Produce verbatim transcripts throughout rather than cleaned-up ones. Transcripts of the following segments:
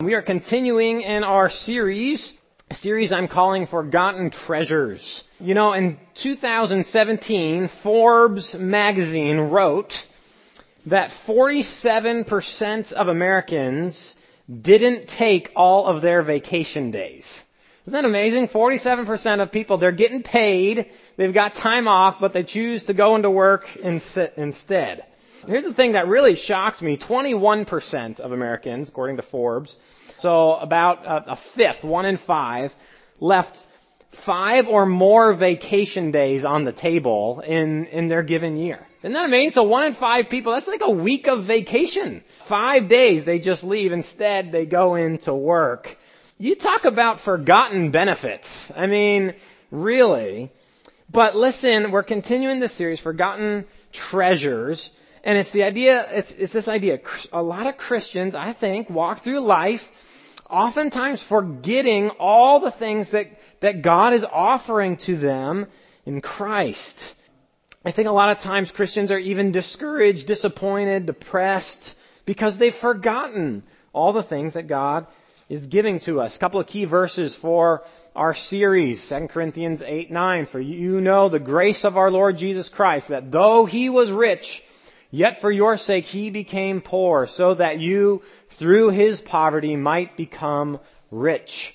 We are continuing in our series, a series I'm calling Forgotten Treasures. You know, in two thousand seventeen, Forbes magazine wrote that forty-seven percent of Americans didn't take all of their vacation days. Isn't that amazing? forty-seven percent of people, they're getting paid, they've got time off, but they choose to go into work instead. Here's the thing that really shocked me. twenty-one percent of Americans, according to Forbes, so about a, a fifth, one in five, left five or more vacation days on the table in, in their given year. Isn't that amazing? So one in five people, that's like a week of vacation. Five days they just leave. Instead, they go into work. You talk about forgotten benefits. I mean, really. But listen, we're continuing this series, Forgotten Treasures. And it's the idea, it's, it's this idea. A lot of Christians, I think, walk through life oftentimes forgetting all the things that, that God is offering to them in Christ. I think a lot of times Christians are even discouraged, disappointed, depressed, because they've forgotten all the things that God is giving to us. A couple of key verses for our series, Second Corinthians eight nine. For you know the grace of our Lord Jesus Christ, that though He was rich, yet for your sake He became poor, so that you, through His poverty, might become rich.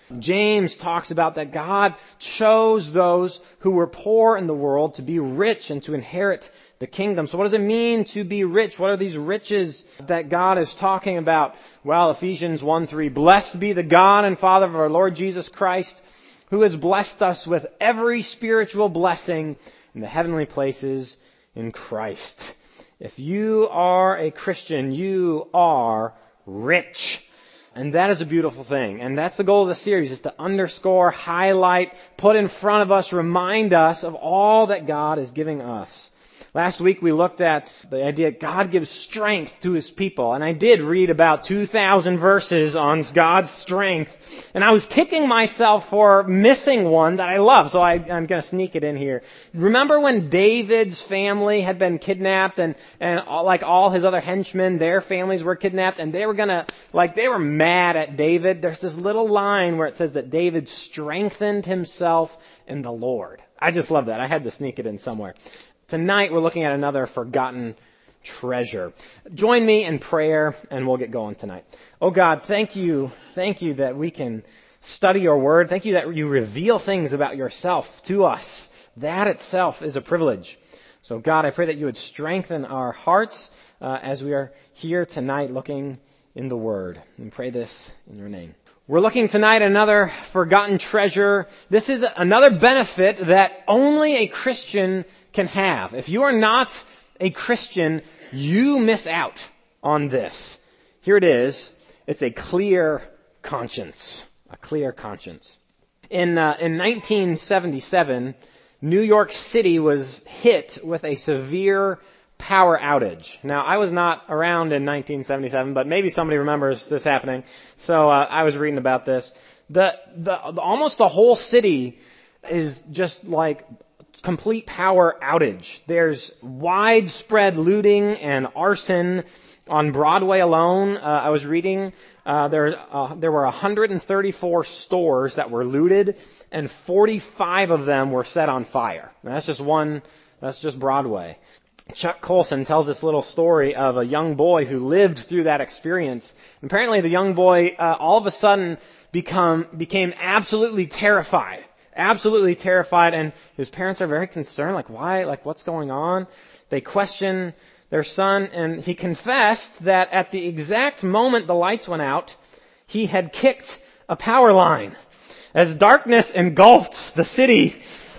James talks about that God chose those who were poor in the world to be rich and to inherit the kingdom. So what does it mean to be rich? What are these riches that God is talking about? Well, Ephesians one three, blessed be the God and Father of our Lord Jesus Christ, who has blessed us with every spiritual blessing in the heavenly places in Christ. If you are a Christian, you are rich. And that is a beautiful thing. And that's the goal of the series, is to underscore, highlight, put in front of us, remind us of all that God is giving us. Last week we looked at the idea that God gives strength to His people. And I did read about two thousand verses on God's strength. And I was kicking myself for missing one that I love. So I, I'm going to sneak it in here. Remember when David's family had been kidnapped and, and all, like all his other henchmen, their families were kidnapped and they were going to, like they were mad at David. There's this little line where it says that David strengthened himself in the Lord. I just love that. I had to sneak it in somewhere. Tonight we're looking at another forgotten treasure. Join me in prayer and we'll get going tonight. Oh God, thank you. Thank you that we can study your word. Thank you that you reveal things about yourself to us. That itself is a privilege. So God, I pray that you would strengthen our hearts uh, as we are here tonight looking in the word. And pray this in your name. We're looking tonight at another forgotten treasure. This is another benefit that only a Christian can have. If you are not a Christian, you miss out on this. Here it is. It's a clear conscience. A clear conscience. In uh, in nineteen seventy-seven, New York City was hit with a severe power outage. Now, I was not around in nineteen seventy-seven, but maybe somebody remembers this happening. So uh, I was reading about this. The, the the almost the whole city is just like complete power outage. There's widespread looting and arson on Broadway alone. Uh, I was reading uh, there uh, there were one hundred thirty-four stores that were looted, and forty-five of them were set on fire. And that's just one. That's just Broadway. Chuck Colson tells this little story of a young boy who lived through that experience. And apparently, the young boy uh, all of a sudden become became absolutely terrified. Absolutely terrified, and his parents are very concerned, like, why, like, what's going on? They question their son, and he confessed that at the exact moment the lights went out, he had kicked a power line. As darkness engulfed the city,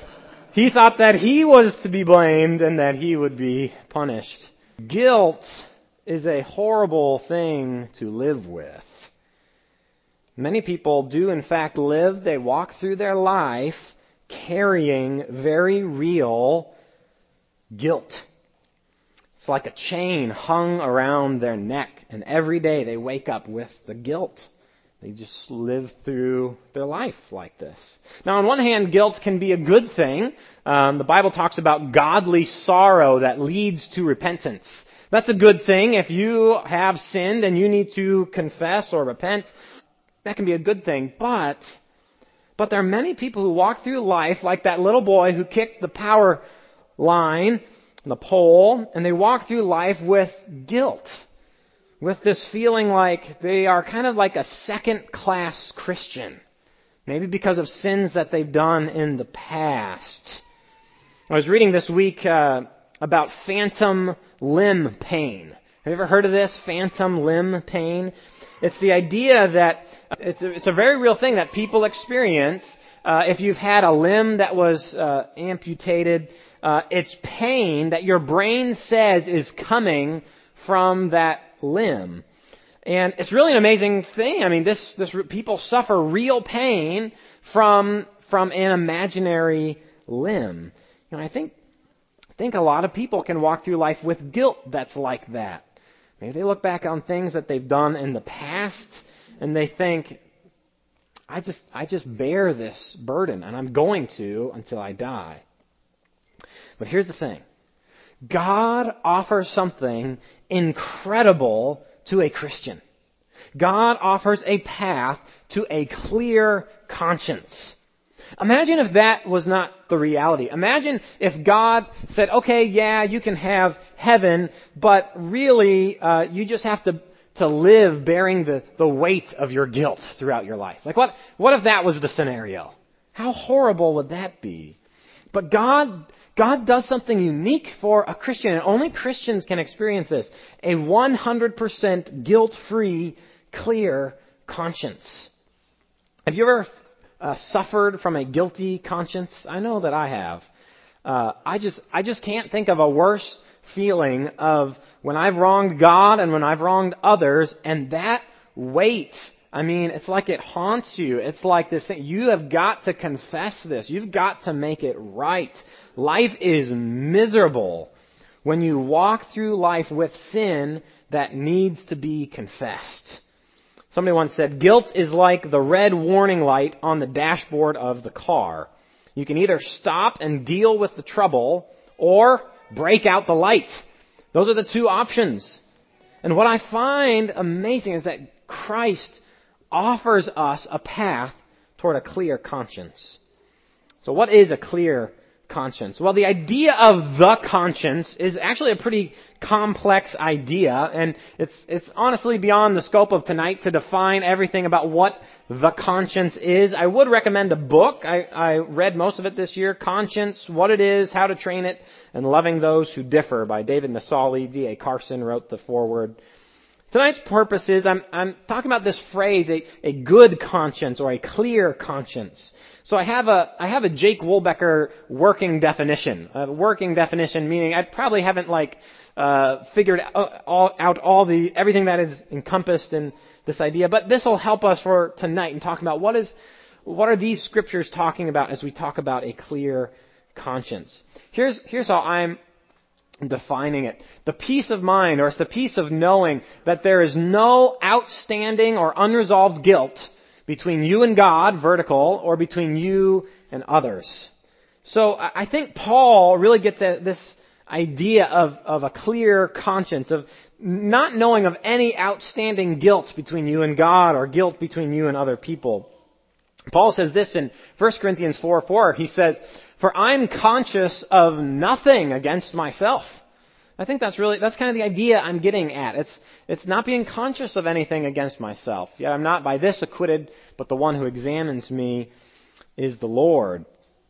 he thought that he was to be blamed and that he would be punished. Guilt is a horrible thing to live with. Many people do, in fact, live, they walk through their life carrying very real guilt. It's like a chain hung around their neck, and every day they wake up with the guilt. They just live through their life like this. Now, on one hand, guilt can be a good thing. Um, the Bible talks about godly sorrow that leads to repentance. That's a good thing. If you have sinned and you need to confess or repent, that can be a good thing. But, but there are many people who walk through life like that little boy who kicked the power line, the pole, and they walk through life with guilt, with this feeling like they are kind of like a second-class Christian, maybe because of sins that they've done in the past. I was reading this week uh, about phantom limb pain. Have you ever heard of this, phantom limb pain? It's the idea that it's a, it's a very real thing that people experience. Uh, if you've had a limb that was uh, amputated, uh, it's pain that your brain says is coming from that limb. And it's really an amazing thing. I mean, this, this people suffer real pain from, from an imaginary limb. You know, I think, I think a lot of people can walk through life with guilt that's like that. Maybe they look back on things that they've done in the past and they think, I just, I just bear this burden and I'm going to until I die. But here's the thing. God offers something incredible to a Christian. God offers a path to a clear conscience. Imagine if that was not the reality. Imagine if God said, okay, yeah, you can have heaven, but really uh, you just have to, to live bearing the, the weight of your guilt throughout your life. Like what, what if that was the scenario? How horrible would that be? But God, God does something unique for a Christian, and only Christians can experience this. A one hundred percent guilt-free, clear conscience. Have you ever Uh, suffered from a guilty conscience? I know that I have. Uh, I just, I just can't think of a worse feeling of when I've wronged God and when I've wronged others, and that weight, I mean, it's like it haunts you. It's like this thing. You have got to confess this. You've got to make it right. Life is miserable when you walk through life with sin that needs to be confessed. Somebody once said, guilt is like the red warning light on the dashboard of the car. You can either stop and deal with the trouble or break out the light. Those are the two options. And what I find amazing is that Christ offers us a path toward a clear conscience. So what is a clear conscience? Well, the idea of the conscience is actually a pretty complex idea, and it's it's honestly beyond the scope of tonight to define everything about what the conscience is. I would recommend a book. I, I read most of it this year, Conscience, What It Is, How to Train It, and Loving Those Who Differ by David Nassali. D A Carson wrote the foreword. Tonight's purpose is I'm, I'm talking about this phrase, a, a good conscience or a clear conscience. So I have a, I have a Jake Wolbecker working definition. A working definition meaning I probably haven't like, uh, figured all, out all the, everything that is encompassed in this idea, but this will help us for tonight in talking about what is, what are these scriptures talking about as we talk about a clear conscience. Here's, here's how I'm defining it. The peace of mind, or it's the peace of knowing that there is no outstanding or unresolved guilt between you and God, vertical, or between you and others. So I think Paul really gets at this idea of, of a clear conscience, of not knowing of any outstanding guilt between you and God or guilt between you and other people. Paul says this in First Corinthians four four. He says, "For I'm conscious of nothing against myself." I think that's really, that's kind of the idea I'm getting at. It's, it's not being conscious of anything against myself. Yet I'm not by this acquitted, but the one who examines me is the Lord.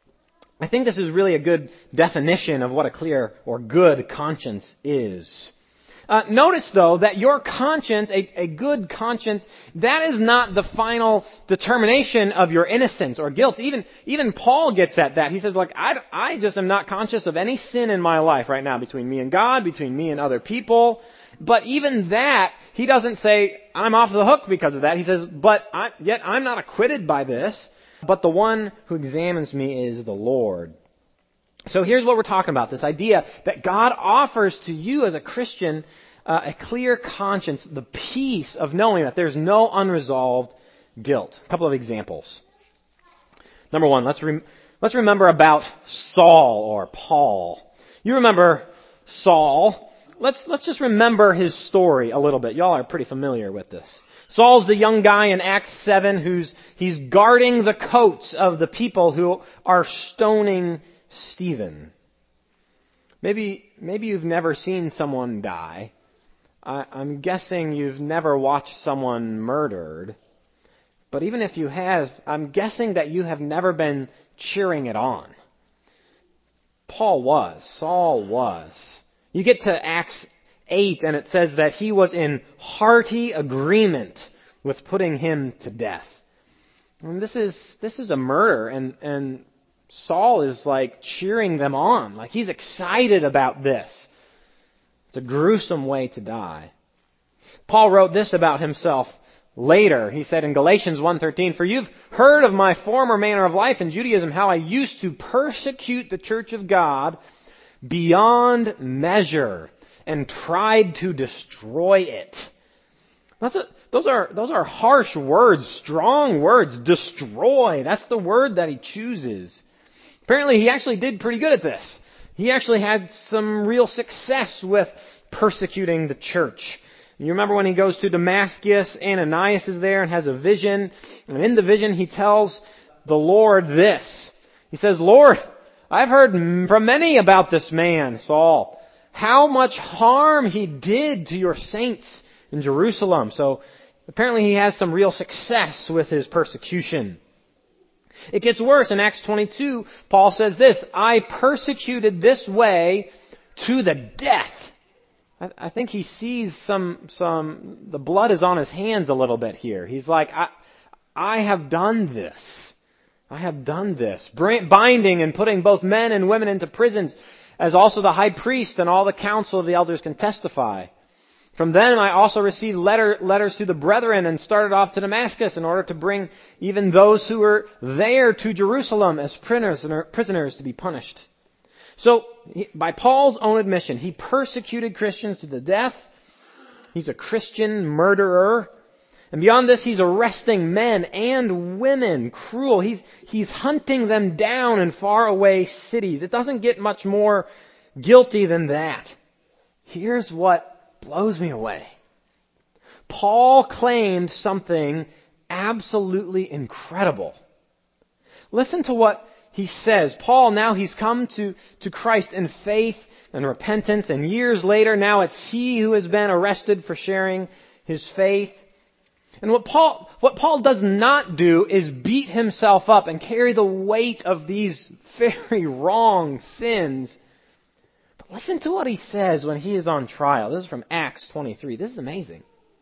I think this is really a good definition of what a clear or good conscience is. Uh, notice, though, that your conscience, a, a good conscience, that is not the final determination of your innocence or guilt. Even even Paul gets at that. He says, like, I, I just am not conscious of any sin in my life right now between me and God, between me and other people. But even that, he doesn't say, I'm off the hook because of that. He says, but I, yet I'm not acquitted by this. But the one who examines me is the Lord. So here's what we're talking about, this idea that God offers to you as a Christian uh, a clear conscience, the peace of knowing that there's no unresolved guilt. A couple of examples. Number one, let's rem- let's remember about Saul or Paul. You remember Saul. let's let's just remember his story a little bit. Y'all are pretty familiar with this. Saul's the young guy in Acts seven who's he's guarding the coats of the people who are stoning Stephen. Maybe maybe you've never seen someone die. I, I'm guessing you've never watched someone murdered. But even if you have, I'm guessing that you have never been cheering it on. Paul was. Saul was. You get to Acts eight and it says that he was in hearty agreement with putting him to death. And this is this is a murder, and, and Saul is like cheering them on. Like he's excited about this. It's a gruesome way to die. Paul wrote this about himself later. He said in Galatians one thirteen, "For you've heard of my former manner of life in Judaism, how I used to persecute the church of God beyond measure and tried to destroy it." That's a, those are those are harsh words, strong words. Destroy. That's the word that he chooses. Apparently, he actually did pretty good at this. He actually had some real success with persecuting the church. You remember when he goes to Damascus, Ananias is there and has a vision. And in the vision, he tells the Lord this. He says, "Lord, I've heard from many about this man, Saul, how much harm he did to your saints in Jerusalem." So apparently he has some real success with his persecution. It gets worse. In Acts twenty-two, Paul says this, "I persecuted this way to the death." I think he sees some, some, the blood is on his hands a little bit here. He's like, I, I have done this. I have done this. Binding and putting both men and women into prisons, as also the high priest and all the council of the elders can testify. From then I also received letter, letters to the brethren and started off to Damascus in order to bring even those who were there to Jerusalem as prisoners, prisoners to be punished. So, by Paul's own admission, he persecuted Christians to the death. He's a Christian murderer. And beyond this, he's arresting men and women. Cruel. He's, he's hunting them down in faraway cities. It doesn't get much more guilty than that. Here's what blows me away. Paul claimed something absolutely incredible. Listen to what he says. Paul, now he's come to, to Christ in faith and repentance, and years later, now it's he who has been arrested for sharing his faith. And what Paul, what Paul does not do is beat himself up and carry the weight of these very wrong sins. But listen to what he says when he is on trial. This is from Acts twenty-three. This is amazing.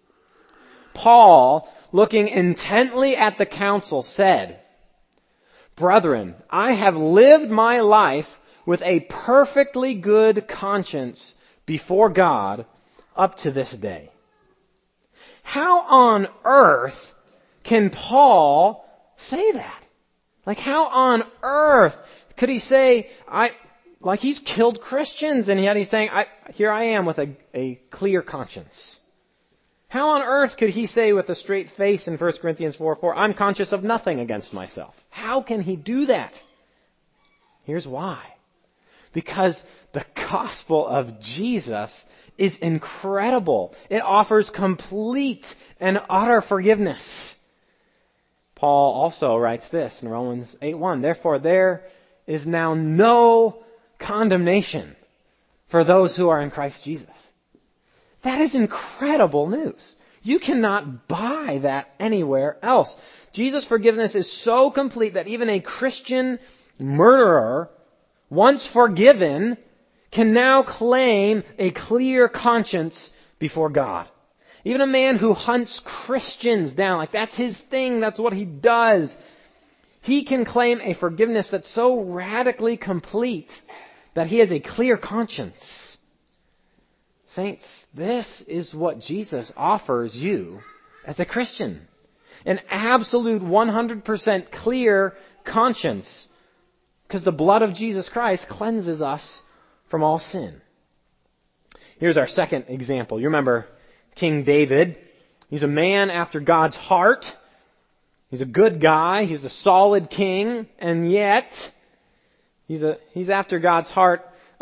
Paul, looking intently at the council, said, "Brethren, I have lived my life with a perfectly good conscience before God up to this day." How on earth can Paul say that? Like, how on earth could he say, I, like he's killed Christians, and yet he's saying, I, here I am with a, a clear conscience. How on earth could he say with a straight face in First Corinthians four four, I'm conscious of nothing against myself? How can he do that? Here's why. Because the gospel of Jesus is incredible. It offers complete and utter forgiveness. Paul also writes this in Romans eight one, "Therefore there is now no condemnation for those who are in Christ Jesus." That is incredible news. You cannot buy that anywhere else. Jesus' forgiveness is so complete that even a Christian murderer, once forgiven, can now claim a clear conscience before God. Even a man who hunts Christians down, like that's his thing, that's what he does, he can claim a forgiveness that's so radically complete that he has a clear conscience. Saints, this is what Jesus offers you as a Christian. An absolute one hundred percent clear conscience. Because the blood of Jesus Christ cleanses us from all sin. Here's our second example. You remember King David. He's a man after God's heart. He's a good guy. He's a solid king. And yet, he's a he's after God's heart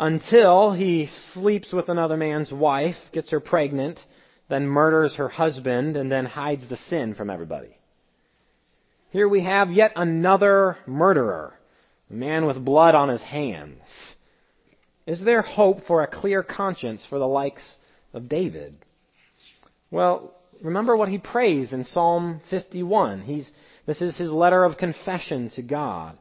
until he sleeps with another man's wife, gets her pregnant, then murders her husband, and then hides the sin from everybody. Here we have yet another murderer, a man with blood on his hands. Is there hope for a clear conscience for the likes of David? Well, remember what he prays in Psalm fifty-one. He's, this is his letter of confession to God.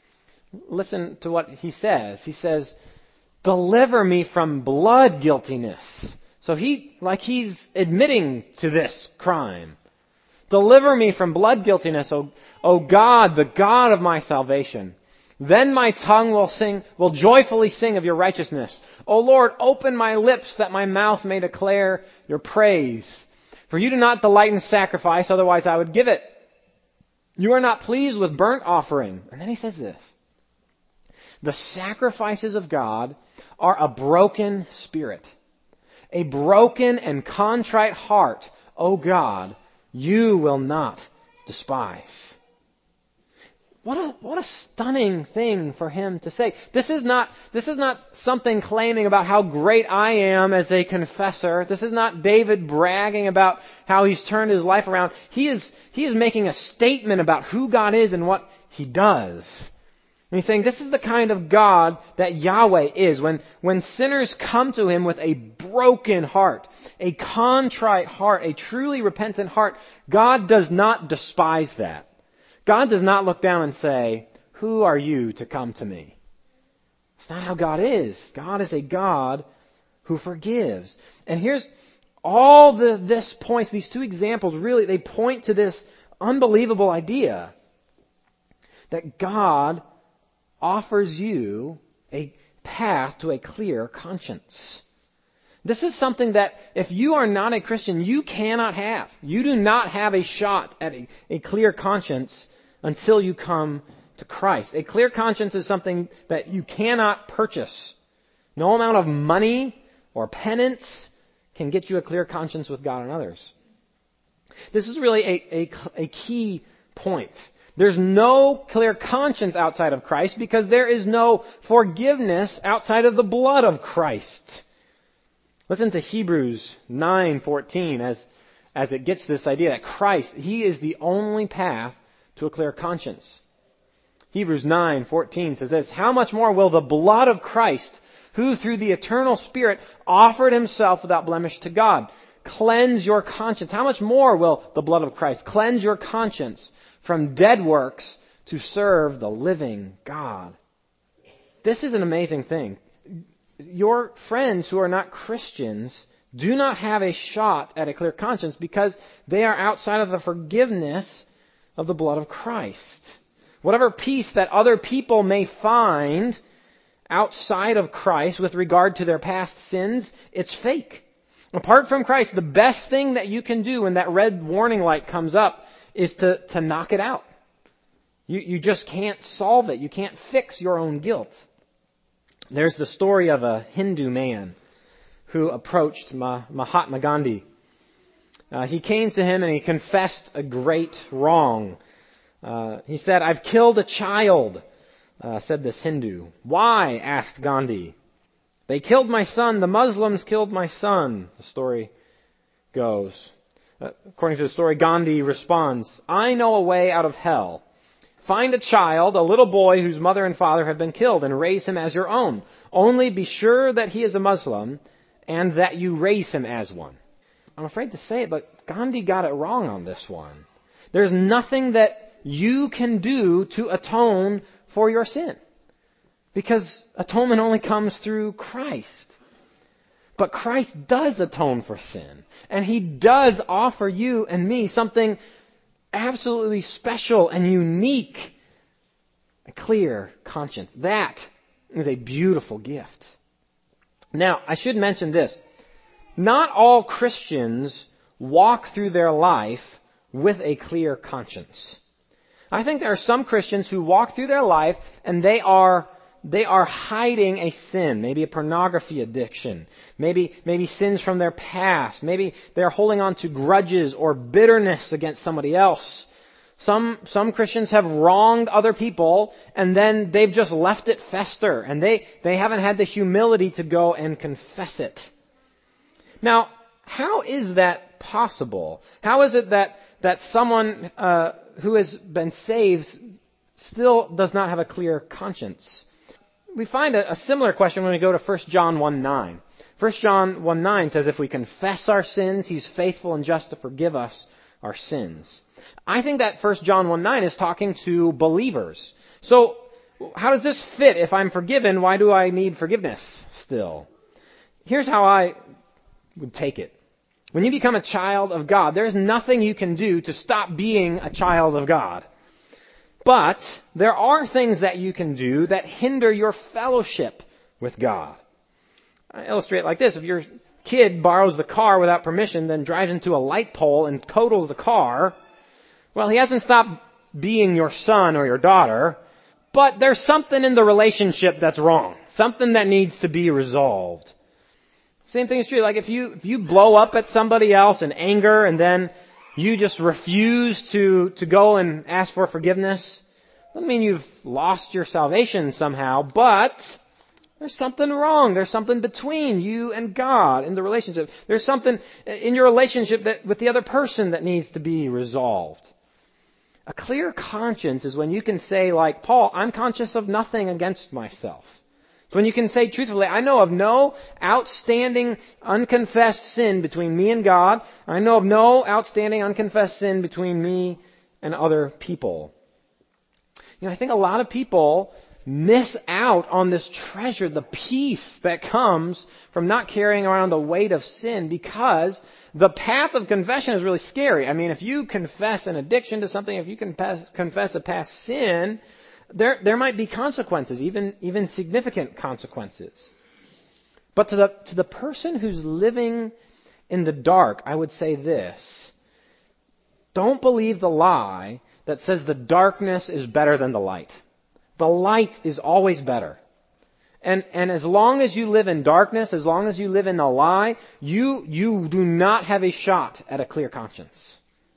Listen to what he says. He says, deliver me from blood guiltiness. So he, like he's admitting to this crime. Deliver me from blood guiltiness, O, O God, the God of my salvation. Then my tongue will sing, will joyfully sing of your righteousness. O Lord, open my lips that my mouth may declare your praise. For you do not delight in sacrifice, otherwise I would give it. You are not pleased with burnt offering. And then he says this. The sacrifices of God are a broken spirit, a broken and contrite heart, O God, you will not despise. What a, what a stunning thing for him to say. This is not, this is not something claiming about how great I am as a confessor. This is not David bragging about how he's turned his life around. He is, he is making a statement about who God is and what he does. And he's saying this is the kind of God that Yahweh is. When, when sinners come to him with a broken heart, a contrite heart, a truly repentant heart, God does not despise that. God does not look down and say, who are you to come to me? It's not how God is. God is a God who forgives. And here's all the, this points, these two examples really, they point to this unbelievable idea that God offers you a path to a clear conscience. This is something that if you are not a Christian, you cannot have. You do not have a shot at a, a clear conscience until you come to Christ. A clear conscience is something that you cannot purchase. No amount of money or penance can get you a clear conscience with God and others. This is really a, a, a key point. There's no clear conscience outside of Christ because there is no forgiveness outside of the blood of Christ. Listen to Hebrews nine fourteen as, as it gets this idea that Christ, He is the only path to a clear conscience. Hebrews nine fourteen says this, how much more will the blood of Christ, who through the eternal Spirit offered Himself without blemish to God, cleanse your conscience? How much more will the blood of Christ cleanse your conscience from dead works to serve the living God? This is an amazing thing. Your friends who are not Christians do not have a shot at a clear conscience because they are outside of the forgiveness of the blood of Christ. Whatever peace that other people may find outside of Christ with regard to their past sins, it's fake. Apart from Christ, the best thing that you can do when that red warning light comes up is to, to knock it out. You, you just can't solve it. You can't fix your own guilt. There's the story of a Hindu man who approached Mahatma Gandhi. Uh, he came to him and he confessed a great wrong. Uh, he said, I've killed a child, uh, said this Hindu. Why? Asked Gandhi. They killed my son. The Muslims killed my son, the story goes. Uh, according to the story, Gandhi responds, I know a way out of hell. Find a child, a little boy whose mother and father have been killed, and raise him as your own. Only be sure that he is a Muslim and that you raise him as one. I'm afraid to say it, but Gandhi got it wrong on this one. There's nothing that you can do to atone for your sin, because atonement only comes through Christ. But Christ does atone for sin, and He does offer you and me something absolutely special and unique, a clear conscience. That is a beautiful gift. Now, I should mention this. Not all Christians walk through their life with a clear conscience. I think there are some Christians who walk through their life and they are they are hiding a sin, maybe a pornography addiction, maybe maybe sins from their past, maybe they're holding on to grudges or bitterness against somebody else, Some, some Christians have wronged other people and then they've just left it fester and they, they haven't had the humility to go and confess it. Now, how is that possible? How is it that, that someone uh, who has been saved still does not have a clear conscience? We find a, a similar question when we go to First John one nine. First John one nine says, if we confess our sins, He's faithful and just to forgive us our sins. I think that First John one nine is talking to believers. So, how does this fit? If I'm forgiven, why do I need forgiveness still? Here's how I would take it. When you become a child of God, there's nothing you can do to stop being a child of God. But there are things that you can do that hinder your fellowship with God. I illustrate it like this. If your kid borrows the car without permission, then drives into a light pole and totals the car, well, he hasn't stopped being your son or your daughter, but there's something in the relationship that's wrong. Something that needs to be resolved. Same thing is true. Like if you, if you blow up at somebody else in anger and then you just refuse to, to go and ask for forgiveness, doesn't mean you've lost your salvation somehow, but there's something wrong. There's something between you and God in the relationship. There's something in your relationship that, with the other person that needs to be resolved. A clear conscience is when you can say, like Paul, I'm conscious of nothing against myself. It's when you can say truthfully, I know of no outstanding unconfessed sin between me and God. I know of no outstanding unconfessed sin between me and other people. You know, I think a lot of people miss out on this treasure, the peace that comes from not carrying around the weight of sin, because the path of confession is really scary. I mean, if you confess an addiction to something, if you confess, confess a past sin, there there might be consequences, even even significant consequences. But to the to the person who's living in the dark, I would say this: don't believe the lie that says the darkness is better than the light. The light is always better. And, and as long as you live in darkness, as long as you live in a lie, you, you do not have a shot at a clear conscience.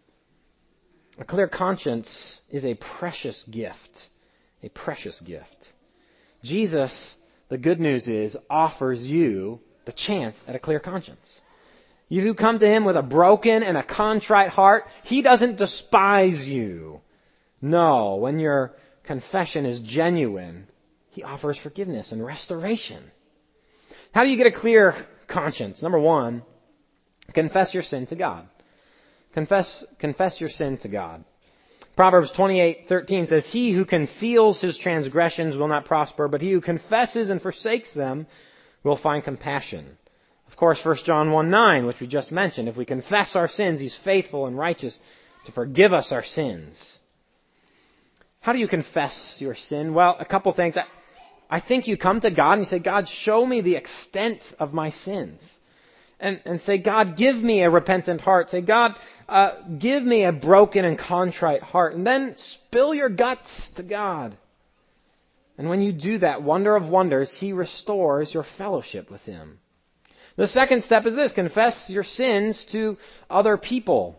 A clear conscience is a precious gift. A precious gift. Jesus, the good news is, offers you the chance at a clear conscience. You who come to Him with a broken and a contrite heart, He doesn't despise you. No, when your confession is genuine, He offers forgiveness and restoration. How do you get a clear conscience? Number one, confess your sin to God. Confess, confess your sin to God. Proverbs twenty-eight thirteen says, he who conceals his transgressions will not prosper, but he who confesses and forsakes them will find compassion. Of course, First John one nine, which we just mentioned, if we confess our sins, He's faithful and righteous to forgive us our sins. How do you confess your sin? Well, a couple things. I, I think you come to God and you say, God, show me the extent of my sins. And, and say, God, give me a repentant heart. Say, God, uh, give me a broken and contrite heart. And then spill your guts to God. And when you do that, wonder of wonders, He restores your fellowship with Him. The second step is this: confess your sins to other people.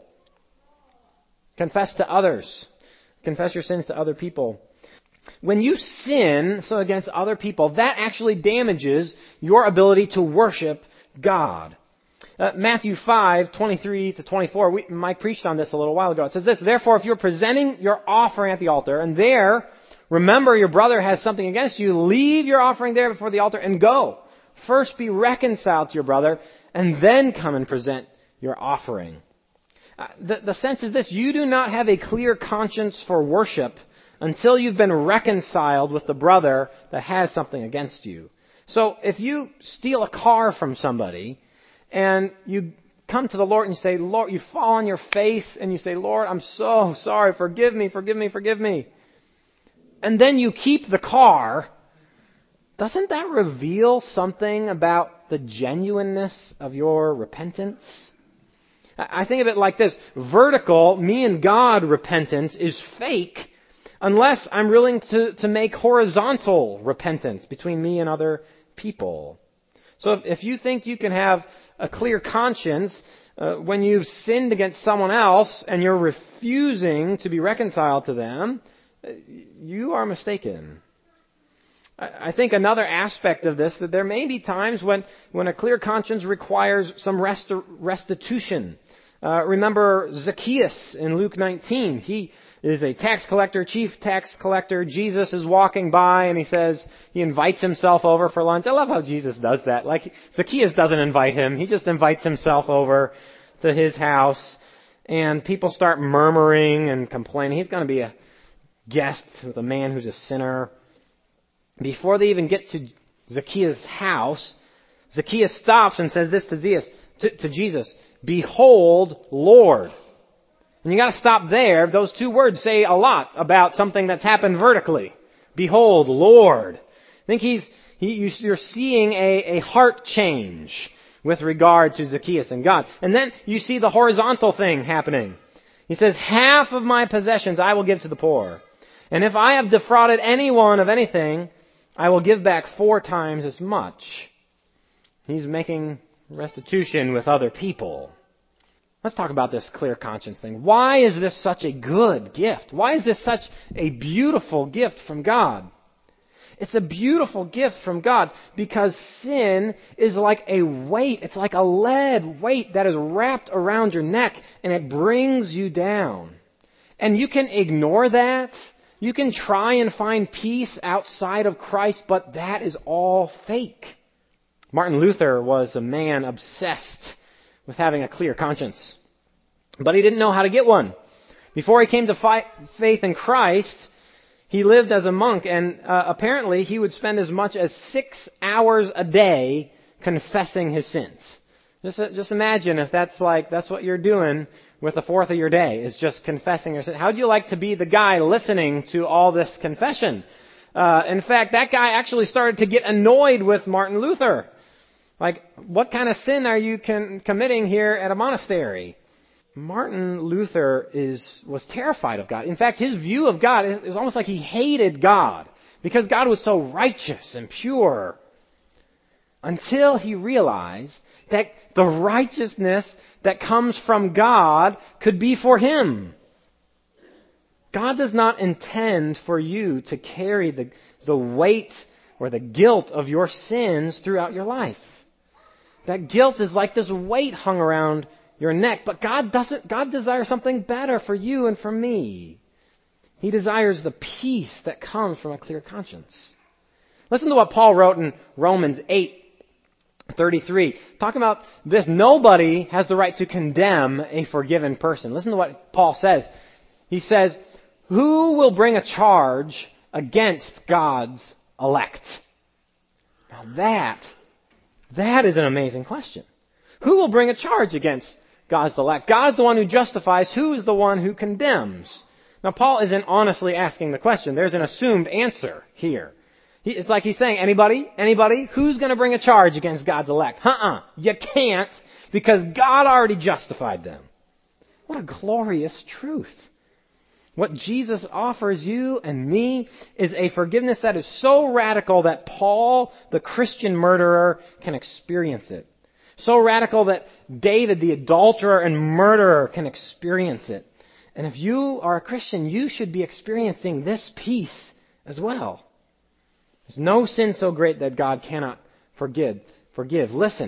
Confess to others. Confess your sins to other people. When you sin, so against other people, that actually damages your ability to worship God. Uh, Matthew five twenty-three to twenty-four, we, Mike preached on this a little while ago. It says this: therefore, if you're presenting your offering at the altar, and there, remember your brother has something against you, leave your offering there before the altar and go. First be reconciled to your brother, and then come and present your offering. Uh, the, the sense is this: you do not have a clear conscience for worship until you've been reconciled with the brother that has something against you. So if you steal a car from somebody, and you come to the Lord and you say, Lord, you fall on your face and you say, Lord, I'm so sorry, forgive me, forgive me, forgive me. And then you keep the car, doesn't that reveal something about the genuineness of your repentance? I think of it like this: vertical, me and God repentance is fake unless I'm willing to, to make horizontal repentance between me and other people. So if, if you think you can have a clear conscience Uh, when you've sinned against someone else and you're refusing to be reconciled to them, you are mistaken. I think another aspect of this, that there may be times when, when a clear conscience requires some rest, restitution. Uh, remember Zacchaeus in Luke nineteen. He is a tax collector, chief tax collector. Jesus is walking by and he says, he invites himself over for lunch. I love how Jesus does that. Like, Zacchaeus doesn't invite him. He just invites himself over to his house. And people start murmuring and complaining. He's going to be a guest with a man who's a sinner. Before they even get to Zacchaeus' house, Zacchaeus stops and says this to Jesus, to, to Jesus, "Behold, Lord." And you got to stop there. Those two words say a lot about something that's happened vertically. Behold, Lord. I think he's he, you're seeing a, a heart change with regard to Zacchaeus and God. And then you see the horizontal thing happening. He says, "Half of my possessions I will give to the poor. And if I have defrauded anyone of anything, I will give back four times as much." He's making restitution with other people. Let's talk about this clear conscience thing. Why is this such a good gift? Why is this such a beautiful gift from God? It's a beautiful gift from God because sin is like a weight. It's like a lead weight that is wrapped around your neck and it brings you down. And you can ignore that. You can try and find peace outside of Christ, but that is all fake. Martin Luther was a man obsessed with having a clear conscience. But he didn't know how to get one. Before he came to fi- faith in Christ, he lived as a monk, and uh, apparently he would spend as much as six hours a day confessing his sins. Just, uh, just imagine if that's like, that's what you're doing with a fourth of your day, is just confessing your sins. How'd you like to be the guy listening to all this confession? Uh, in fact, that guy actually started to get annoyed with Martin Luther. Like, what kind of sin are you con- committing here at a monastery? Martin Luther is was terrified of God. In fact, his view of God is, is almost like he hated God because God was so righteous and pure. Until he realized that the righteousness that comes from God could be for him. God does not intend for you to carry the, the weight or the guilt of your sins throughout your life. That guilt is like this weight hung around your neck, but God doesn't, God desires something better for you and for me. He desires the peace that comes from a clear conscience. Listen to what Paul wrote in Romans eight thirty-three. Talking about this, nobody has the right to condemn a forgiven person. Listen to what Paul says. He says, "Who will bring a charge against God's elect?" Now that, that is an amazing question. Who will bring a charge against God's elect? God's the one who justifies. Who is the one who condemns? Now, Paul isn't honestly asking the question. There's an assumed answer here. He, it's like he's saying, anybody? Anybody? Who's going to bring a charge against God's elect? Uh-uh. You can't, because God already justified them. What a glorious truth. What Jesus offers you and me is a forgiveness that is so radical that Paul, the Christian murderer, can experience it. So radical that David, the adulterer and murderer, can experience it. And if you are a Christian, you should be experiencing this peace as well. There's no sin so great that God cannot forgive. Forgive. Listen,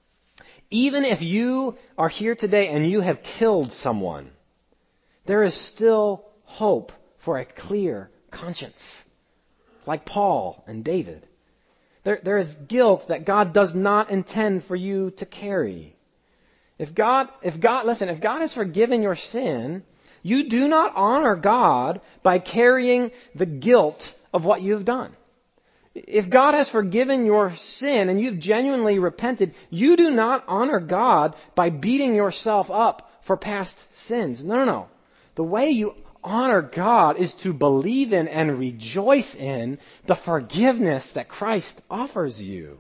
even if you are here today and you have killed someone, there is still hope for a clear conscience, like Paul and David. There, there is guilt that God does not intend for you to carry. If God, if God, listen, if God has forgiven your sin, you do not honor God by carrying the guilt of what you've done. If God has forgiven your sin and you've genuinely repented, you do not honor God by beating yourself up for past sins. No, no, no. The way you honor God is to believe in and rejoice in the forgiveness that Christ offers you.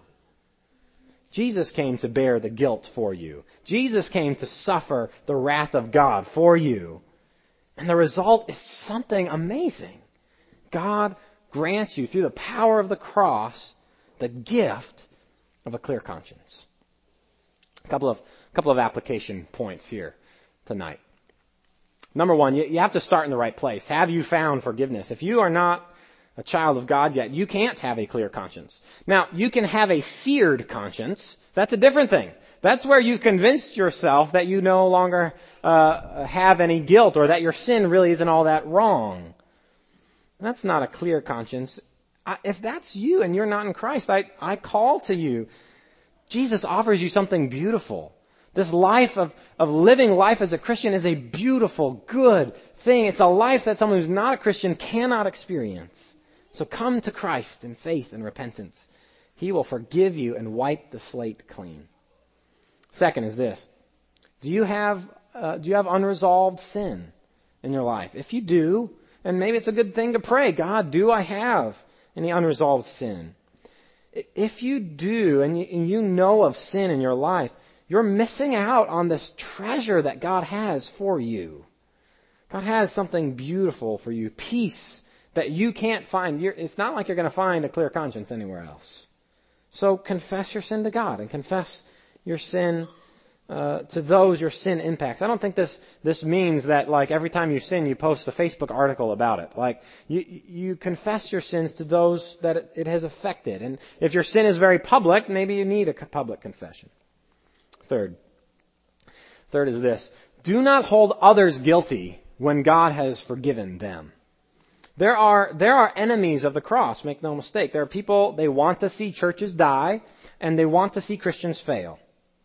Jesus came to bear the guilt for you. Jesus came to suffer the wrath of God for you. And the result is something amazing. God grants you, through the power of the cross, the gift of a clear conscience. A couple of couple of application points here tonight. Number one, you, you have to start in the right place. Have you found forgiveness? If you are not a child of God yet, you can't have a clear conscience. Now, you can have a seared conscience. That's a different thing. That's where you've convinced yourself that you no longer uh, have any guilt or that your sin really isn't all that wrong. That's not a clear conscience. I, if that's you and you're not in Christ, I, I call to you. Jesus offers you something beautiful. This life of, of living life as a Christian is a beautiful, good thing. It's a life that someone who's not a Christian cannot experience. So come to Christ in faith and repentance. He will forgive you and wipe the slate clean. Second is this. Do you have uh, do you have unresolved sin in your life? If you do, and maybe it's a good thing to pray, God, do I have any unresolved sin? If you do, and you, and you know of sin in your life, you're missing out on this treasure that God has for you. God has something beautiful for you, peace that you can't find. You're, it's not like you're going to find a clear conscience anywhere else. So confess your sin to God and confess your sin uh, to those your sin impacts. I don't think this this means that like every time you sin, you post a Facebook article about it. Like you you confess your sins to those that it, it has affected. And if your sin is very public, maybe you need a public confession. Third. Third is this. Do not hold others guilty when God has forgiven them. There are there are enemies of the cross, make no mistake. There are people, they want to see churches die, and they want to see Christians fail.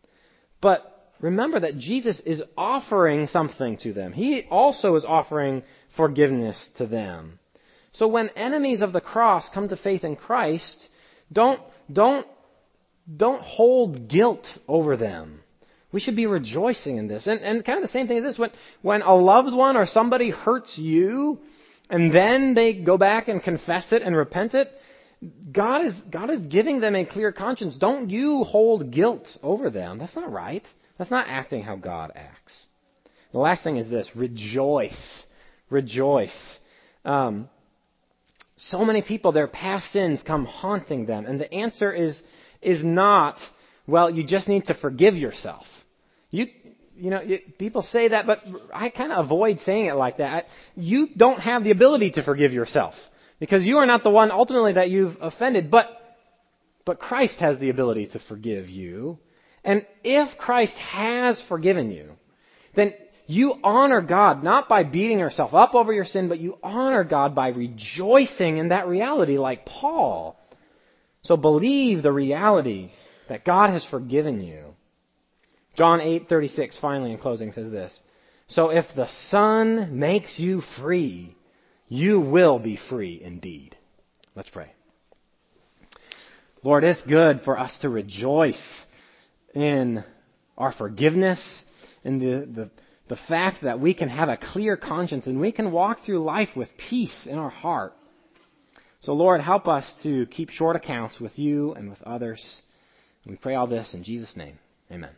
But remember that Jesus is offering something to them. He also is offering forgiveness to them. So when enemies of the cross come to faith in Christ, don't don't don't hold guilt over them. We should be rejoicing in this. And, and kind of the same thing as this. When, when a loved one or somebody hurts you, and then they go back and confess it and repent it, God is, God is giving them a clear conscience. Don't you hold guilt over them. That's not right. That's not acting how God acts. The last thing is this. Rejoice. Rejoice. Um, so many people, their past sins come haunting them. And the answer is, is not, well, you just need to forgive yourself. You, you know, it, people say that, but I kind of avoid saying it like that. You don't have the ability to forgive yourself because you are not the one ultimately that you've offended, but, but Christ has the ability to forgive you. And if Christ has forgiven you, then you honor God not by beating yourself up over your sin, but you honor God by rejoicing in that reality like Paul. So believe the reality that God has forgiven you. John eight thirty-six, finally in closing, says this. So if the Son makes you free, you will be free indeed. Let's pray. Lord, it's good for us to rejoice in our forgiveness, in the, the, the fact that we can have a clear conscience and we can walk through life with peace in our heart. So Lord, help us to keep short accounts with you and with others. And we pray all this in Jesus' name. Amen.